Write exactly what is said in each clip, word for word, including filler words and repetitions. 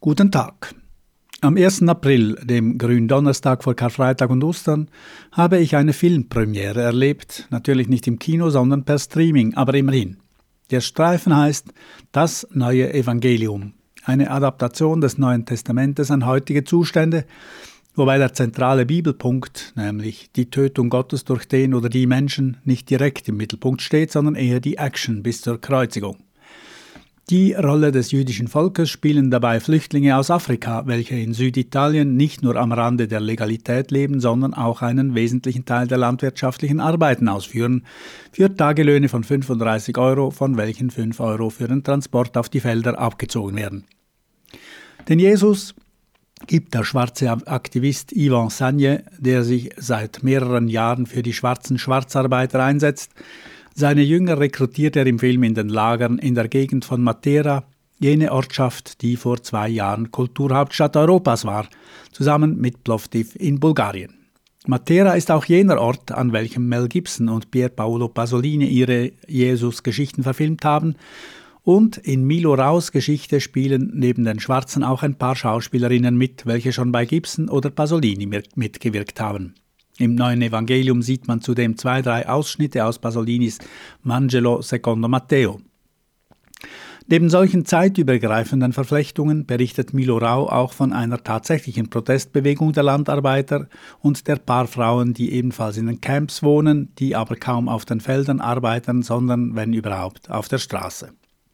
Guten Tag. Am ersten April, dem Gründonnerstag vor Karfreitag und Ostern, habe ich eine Filmpremiere erlebt, natürlich nicht im Kino, sondern per Streaming, aber immerhin. Der Streifen heißt Das neue Evangelium, eine Adaptation des Neuen Testamentes an heutige Zustände, wobei der zentrale Bibelpunkt, nämlich die Tötung Gottes durch den oder die Menschen, nicht direkt im Mittelpunkt steht, sondern eher die Action bis zur Kreuzigung. Die Rolle des jüdischen Volkes spielen dabei Flüchtlinge aus Afrika, welche in Süditalien nicht nur am Rande der Legalität leben, sondern auch einen wesentlichen Teil der landwirtschaftlichen Arbeiten ausführen, für Tagelöhne von fünfunddreißig Euro, von welchen fünf Euro für den Transport auf die Felder abgezogen werden. Den Jesus gibt der schwarze Aktivist Ivan Sanje, der sich seit mehreren Jahren für die schwarzen Schwarzarbeiter einsetzt. Seine Jünger rekrutiert er im Film in den Lagern in der Gegend von Matera, jene Ortschaft, die vor zwei Jahren Kulturhauptstadt Europas war, zusammen mit Plovdiv in Bulgarien. Matera ist auch jener Ort, an welchem Mel Gibson und Pier Paolo Pasolini ihre Jesus-Geschichten verfilmt haben, und in Milo Raus Geschichte spielen neben den Schwarzen auch ein paar Schauspielerinnen mit, welche schon bei Gibson oder Pasolini mitgewirkt haben. Im neuen Evangelium sieht man zudem zwei, drei Ausschnitte aus Pasolinis Vangelo secondo Matteo. Neben solchen zeitübergreifenden Verflechtungen berichtet Milo Rau auch von einer tatsächlichen Protestbewegung der Landarbeiter und der paar Frauen, die ebenfalls in den Camps wohnen, die aber kaum auf den Feldern arbeiten, sondern, wenn überhaupt, auf der Straße.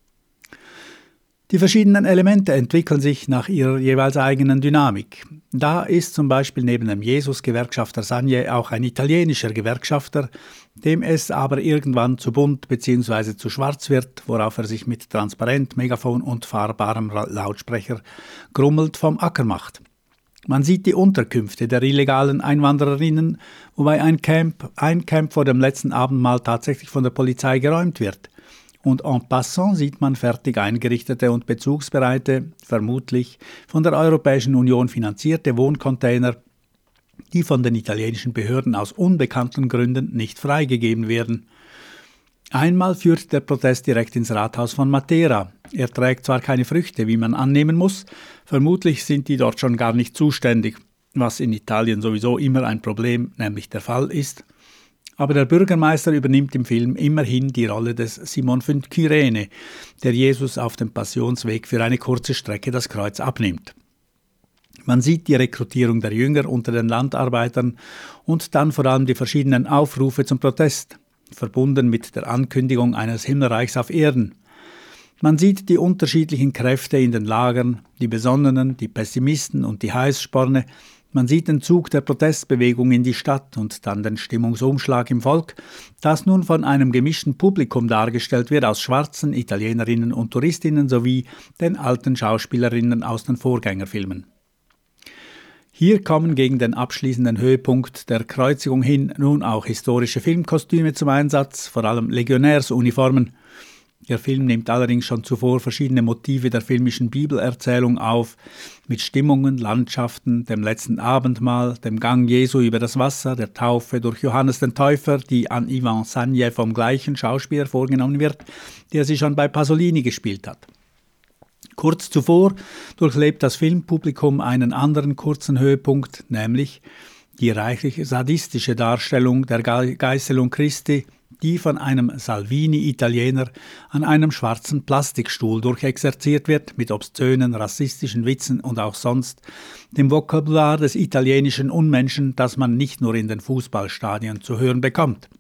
Die verschiedenen Elemente entwickeln sich nach ihrer jeweils eigenen Dynamik. Da ist zum Beispiel neben dem Jesus-Gewerkschafter Sanje auch ein italienischer Gewerkschafter, dem es aber irgendwann zu bunt bzw. zu schwarz wird, worauf er sich mit Transparent, Megafon und fahrbarem Lautsprecher grummelt vom Acker macht. Man sieht die Unterkünfte der illegalen Einwandererinnen, wobei ein Camp, ein Camp vor dem letzten Abendmahl tatsächlich von der Polizei geräumt wird. Und en passant sieht man fertig eingerichtete und bezugsbereite, vermutlich von der Europäischen Union finanzierte Wohncontainer, die von den italienischen Behörden aus unbekannten Gründen nicht freigegeben werden. Einmal führt der Protest direkt ins Rathaus von Matera. Er trägt zwar keine Früchte, wie man annehmen muss, vermutlich sind die dort schon gar nicht zuständig, was in Italien sowieso immer ein Problem, nämlich der Fall ist. Aber der Bürgermeister übernimmt im Film immerhin die Rolle des Simon von Kyrene, der Jesus auf dem Passionsweg für eine kurze Strecke das Kreuz abnimmt. Man sieht die Rekrutierung der Jünger unter den Landarbeitern und dann vor allem die verschiedenen Aufrufe zum Protest, verbunden mit der Ankündigung eines Himmelreichs auf Erden. Man sieht die unterschiedlichen Kräfte in den Lagern, die Besonnenen, die Pessimisten und die Heißsporne. Man sieht den Zug der Protestbewegung in die Stadt und dann den Stimmungsumschlag im Volk, das nun von einem gemischten Publikum dargestellt wird aus Schwarzen, Italienerinnen und Touristinnen sowie den alten Schauspielerinnen aus den Vorgängerfilmen. Hier kommen gegen den abschließenden Höhepunkt der Kreuzigung hin nun auch historische Filmkostüme zum Einsatz, vor allem Legionärsuniformen. Der Film nimmt allerdings schon zuvor verschiedene Motive der filmischen Bibelerzählung auf, mit Stimmungen, Landschaften, dem letzten Abendmahl, dem Gang Jesu über das Wasser, der Taufe durch Johannes den Täufer, die an Ivan Sanje vom gleichen Schauspieler vorgenommen wird, der sie schon bei Pasolini gespielt hat. Kurz zuvor durchlebt das Filmpublikum einen anderen kurzen Höhepunkt, nämlich die reichlich sadistische Darstellung der Geißelung Christi, die von einem Salvini-Italiener an einem schwarzen Plastikstuhl durchexerziert wird, mit obszönen, rassistischen Witzen und auch sonst dem Vokabular des italienischen Unmenschen, das man nicht nur in den Fußballstadien zu hören bekommt.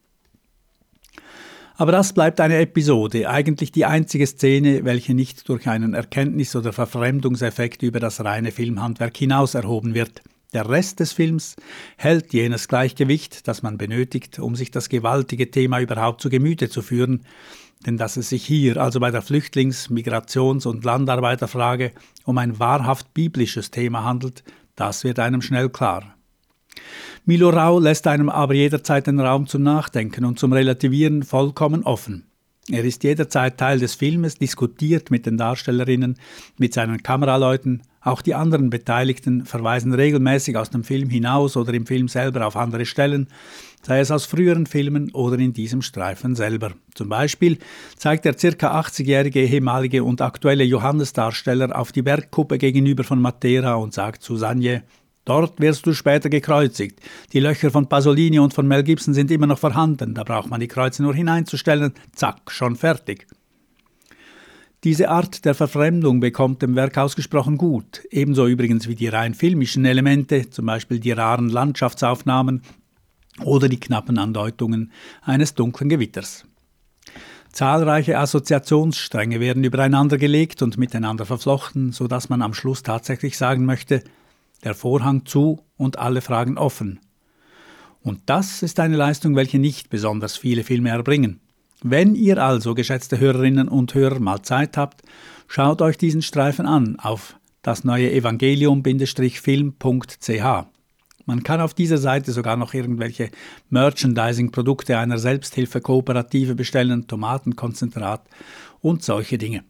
Aber das bleibt eine Episode, eigentlich die einzige Szene, welche nicht durch einen Erkenntnis- oder Verfremdungseffekt über das reine Filmhandwerk hinaus erhoben wird. Der Rest des Films hält jenes Gleichgewicht, das man benötigt, um sich das gewaltige Thema überhaupt zu Gemüte zu führen, denn dass es sich hier, also bei der Flüchtlings-, Migrations- und Landarbeiterfrage, um ein wahrhaft biblisches Thema handelt, das wird einem schnell klar. Milo Rau lässt einem aber jederzeit den Raum zum Nachdenken und zum Relativieren vollkommen offen. Er ist jederzeit Teil des Filmes, diskutiert mit den Darstellerinnen, mit seinen Kameraleuten, Auch die anderen Beteiligten verweisen regelmäßig aus dem Film hinaus oder im Film selber auf andere Stellen, sei es aus früheren Filmen oder in diesem Streifen selber. Zum Beispiel zeigt der ca. achtzigjährige ehemalige und aktuelle Johannes-Darsteller auf die Bergkuppe gegenüber von Matera und sagt zu Sanje: Dort wirst du später gekreuzigt. Die Löcher von Pasolini und von Mel Gibson sind immer noch vorhanden, da braucht man die Kreuze nur hineinzustellen, zack, schon fertig. Diese Art der Verfremdung bekommt dem Werk ausgesprochen gut, ebenso übrigens wie die rein filmischen Elemente, zum Beispiel die raren Landschaftsaufnahmen oder die knappen Andeutungen eines dunklen Gewitters. Zahlreiche Assoziationsstränge werden übereinander gelegt und miteinander verflochten, sodass man am Schluss tatsächlich sagen möchte: Der Vorhang zu und alle Fragen offen. Und das ist eine Leistung, welche nicht besonders viele Filme erbringen. Wenn ihr also, geschätzte Hörerinnen und Hörer, mal Zeit habt, schaut euch diesen Streifen an auf das neue evangelium-film punkt c h. Man kann auf dieser Seite sogar noch irgendwelche Merchandising-Produkte einer Selbsthilfe-Kooperative bestellen, Tomatenkonzentrat und solche Dinge.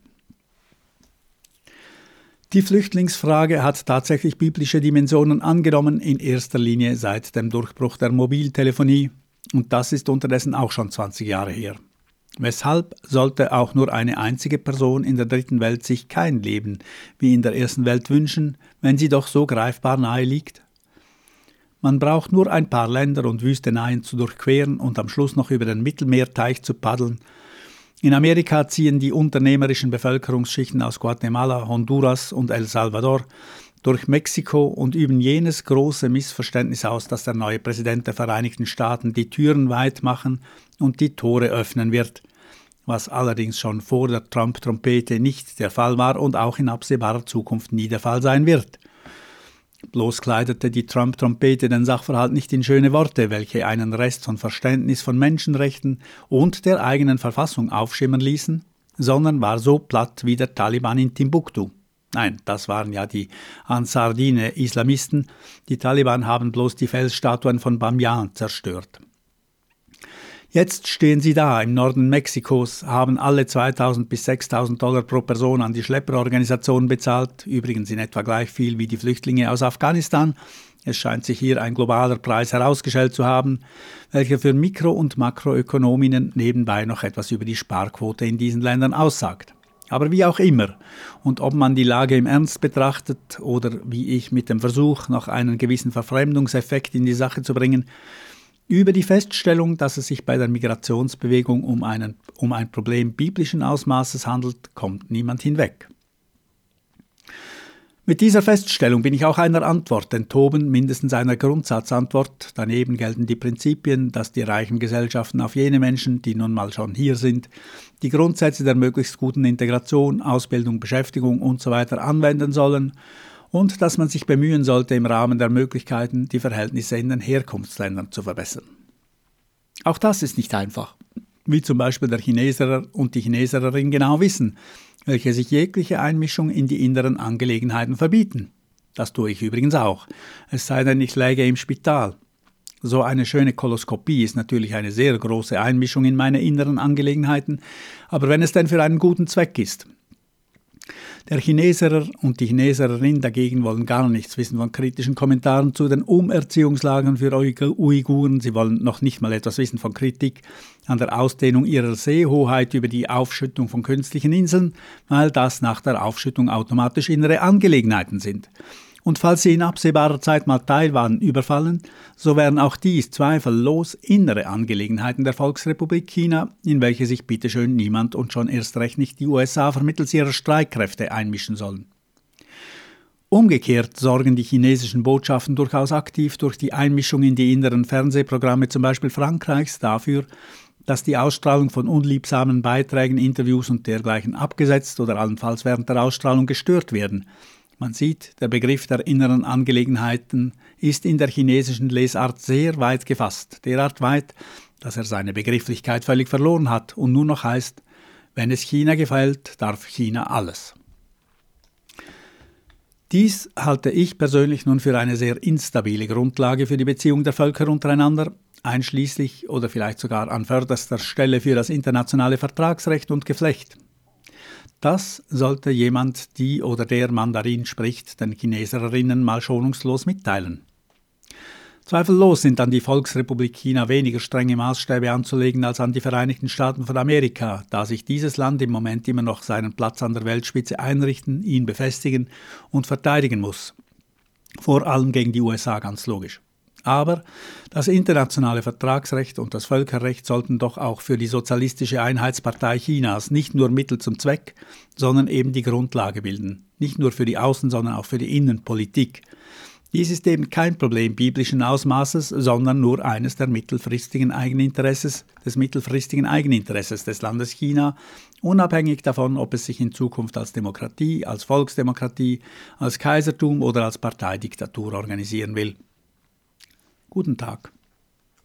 Die Flüchtlingsfrage hat tatsächlich biblische Dimensionen angenommen, in erster Linie seit dem Durchbruch der Mobiltelefonie, und das ist unterdessen auch schon zwanzig Jahre her. Weshalb sollte auch nur eine einzige Person in der dritten Welt sich kein Leben wie in der ersten Welt wünschen, wenn sie doch so greifbar nahe liegt? Man braucht nur ein paar Länder und Wüsteneien zu durchqueren und am Schluss noch über den Mittelmeerteich zu paddeln. In Amerika ziehen die unternehmerischen Bevölkerungsschichten aus Guatemala, Honduras und El Salvador durch Mexiko und üben jenes große Missverständnis aus, dass der neue Präsident der Vereinigten Staaten die Türen weit machen und die Tore öffnen wird, was allerdings schon vor der Trump-Trompete nicht der Fall war und auch in absehbarer Zukunft nie der Fall sein wird. Bloß kleidete die Trump-Trompete den Sachverhalt nicht in schöne Worte, welche einen Rest von Verständnis von Menschenrechten und der eigenen Verfassung aufschimmern ließen, sondern war so platt wie der Taliban in Timbuktu. Nein, das waren ja die Ansar-Dine-Islamisten. Die Taliban haben bloß die Felsstatuen von Bamyan zerstört. Jetzt stehen sie da im Norden Mexikos, haben alle zweitausend bis sechstausend Dollar pro Person an die Schlepperorganisation bezahlt, übrigens in etwa gleich viel wie die Flüchtlinge aus Afghanistan. Es scheint sich hier ein globaler Preis herausgestellt zu haben, welcher für Mikro- und Makroökonominnen nebenbei noch etwas über die Sparquote in diesen Ländern aussagt. Aber wie auch immer, und ob man die Lage im Ernst betrachtet oder wie ich mit dem Versuch, noch einen gewissen Verfremdungseffekt in die Sache zu bringen, über die Feststellung, dass es sich bei der Migrationsbewegung um, einen, um ein Problem biblischen Ausmaßes handelt, kommt niemand hinweg. Mit dieser Feststellung bin ich auch einer Antwort enthoben, mindestens einer Grundsatzantwort. Daneben gelten die Prinzipien, dass die reichen Gesellschaften auf jene Menschen, die nun mal schon hier sind, die Grundsätze der möglichst guten Integration, Ausbildung, Beschäftigung usw. anwenden sollen und dass man sich bemühen sollte, im Rahmen der Möglichkeiten die Verhältnisse in den Herkunftsländern zu verbessern. Auch das ist nicht einfach, wie zum Beispiel der Chineser und die Chineserin genau wissen, welche sich jegliche Einmischung in die inneren Angelegenheiten verbieten. Das tue ich übrigens auch, es sei denn, ich läge im Spital. So eine schöne Koloskopie ist natürlich eine sehr große Einmischung in meine inneren Angelegenheiten, aber wenn es denn für einen guten Zweck ist. Der Chineser und die Chineserin dagegen wollen gar nichts wissen von kritischen Kommentaren zu den Umerziehungslagern für Uiguren. Sie wollen noch nicht mal etwas wissen von Kritik an der Ausdehnung ihrer Seehoheit über die Aufschüttung von künstlichen Inseln, weil das nach der Aufschüttung automatisch innere Angelegenheiten sind. Und falls sie in absehbarer Zeit mal Taiwan überfallen, so wären auch dies zweifellos innere Angelegenheiten der Volksrepublik China, in welche sich bitteschön niemand und schon erst recht nicht die U S A vermittels ihrer Streitkräfte einmischen sollen. Umgekehrt sorgen die chinesischen Botschaften durchaus aktiv durch die Einmischung in die inneren Fernsehprogramme zum Beispiel Frankreichs dafür, dass die Ausstrahlung von unliebsamen Beiträgen, Interviews und dergleichen abgesetzt oder allenfalls während der Ausstrahlung gestört werden. Man sieht, der Begriff der inneren Angelegenheiten ist in der chinesischen Lesart sehr weit gefasst, derart weit, dass er seine Begrifflichkeit völlig verloren hat und nur noch heißt, wenn es China gefällt, darf China alles. Dies halte ich persönlich nun für eine sehr instabile Grundlage für die Beziehung der Völker untereinander, einschließlich oder vielleicht sogar an vorderster Stelle für das internationale Vertragsrecht und Geflecht. Das sollte jemand, die oder der Mandarin spricht, den Chineserinnen mal schonungslos mitteilen. Zweifellos sind an die Volksrepublik China weniger strenge Maßstäbe anzulegen als an die Vereinigten Staaten von Amerika, da sich dieses Land im Moment immer noch seinen Platz an der Weltspitze einrichten, ihn befestigen und verteidigen muss. Vor allem gegen die U S A, ganz logisch. Aber das internationale Vertragsrecht und das Völkerrecht sollten doch auch für die Sozialistische Einheitspartei Chinas nicht nur Mittel zum Zweck, sondern eben die Grundlage bilden. Nicht nur für die Außen-, sondern auch für die Innenpolitik. Dies ist eben kein Problem biblischen Ausmaßes, sondern nur eines der mittelfristigen Eigeninteresses, des mittelfristigen Eigeninteresses des Landes China, unabhängig davon, ob es sich in Zukunft als Demokratie, als Volksdemokratie, als Kaisertum oder als Parteidiktatur organisieren will. Guten Tag.